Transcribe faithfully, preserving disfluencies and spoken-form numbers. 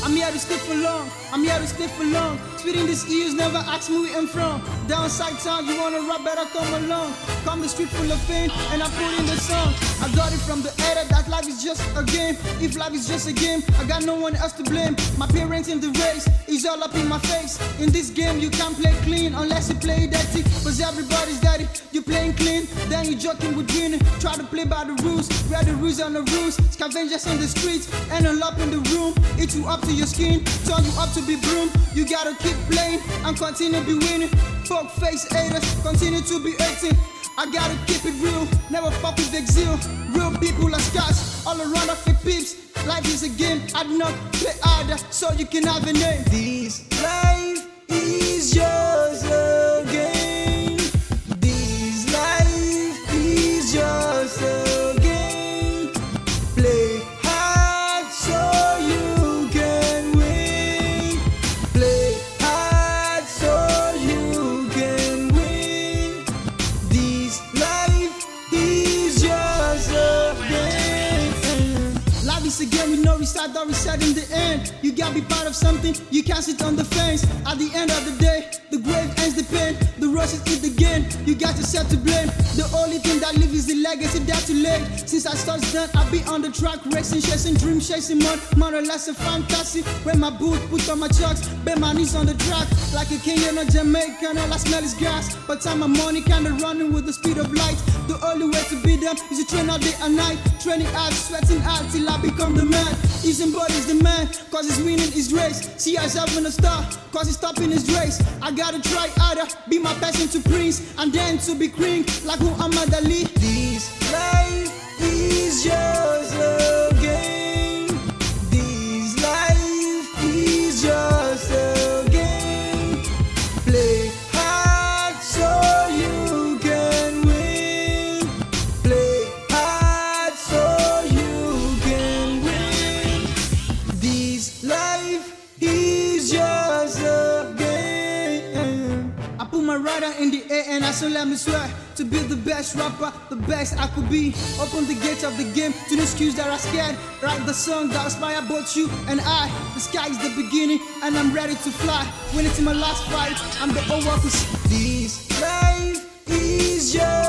I'm here to stay for long, I'm here to stay for long. Spitting these ears, never ask me where I'm from. Downside town, you wanna rap, better come along. Come the street full of pain, and I put in the song. I got it from the editor that life is just a game. If life is just a game, I got no one else to blame. My parents in the race is all up in my face. In this game, you can't play clean unless you play dirty. Cause everybody's dirty, you playing clean, then you joking with winning. Try to play by the rules, where the rules are the rules. Scavengers in the streets, and all up in the room. Eat you up to your skin, turn you up to be broom. You gotta keep playing and continue be winning. Fuck face haters, continue to be hating. I gotta keep it real, never fuck with exile. Real people are scars, all around are fake peeps. Life is a game, I do not play harder, so you can have a name. This life is yours again. This life is yours again. Play hard so you can win. Play hard so you can win. This life is yours again. Life is a game with no restart or reset in the end. You gotta be part of something, you can't sit on the fence. At the end of the day, the grave ends the pain. The rushes eat the game, you got yourself to blame. The only thing that lives is the legacy that's too late. Since I started done, I've been on the track, racing, chasing dreams, chasing mud. More or less a fantasy. Wear my boot, put on my chucks, bend my knees on the track. Like a Kenyan or Jamaican, all I smell is grass. But time and money kinda running with the speed of light. The only way to beat them is to train all day and night. Training hard, sweating hard till I become the man. Using body's the man, cause he's winning his race. See yourself in the star, cause he's stopping his race. I gotta try harder, be my passion to prince, and then to be king, like Muhammad Ali. This life is yours again. This life is yours again. Play hard so you can win. Play hard so you can win. This life is yours again. I put my rider in the air and I so let me swear to be the best rapper, the best I could be. Open the gates of the game to the skills that are scared. Write the song that inspire both you and I. The sky is the beginning and I'm ready to fly. When it's in my last fight, I'm the overworker. This life is yours.